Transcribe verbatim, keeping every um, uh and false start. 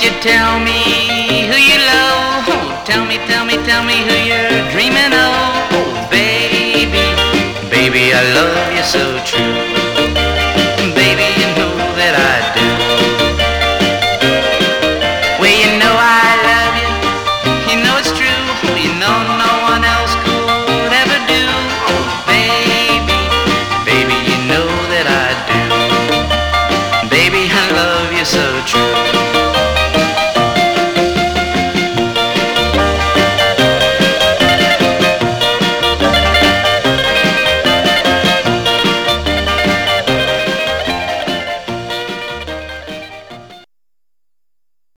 you tell me who you love? Oh, tell me, tell me, tell me who you're dreaming of. Oh, baby, baby, I love you so true.